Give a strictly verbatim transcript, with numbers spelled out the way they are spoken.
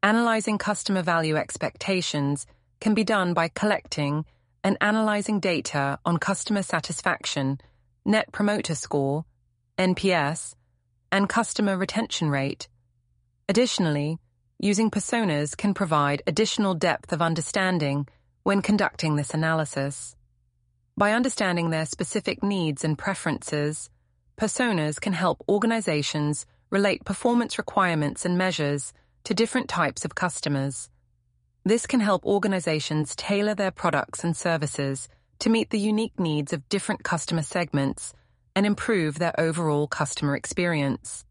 Analyzing customer value expectations can be done by collecting and analyzing data on customer satisfaction, Net Promoter Score, N P S, and customer retention rate. Additionally, using personas can provide additional depth of understanding when conducting this analysis. By understanding their specific needs and preferences, personas can help organizations relate performance requirements and measures to different types of customers. This can help organizations tailor their products and services to meet the unique needs of different customer segments and improve their overall customer experience.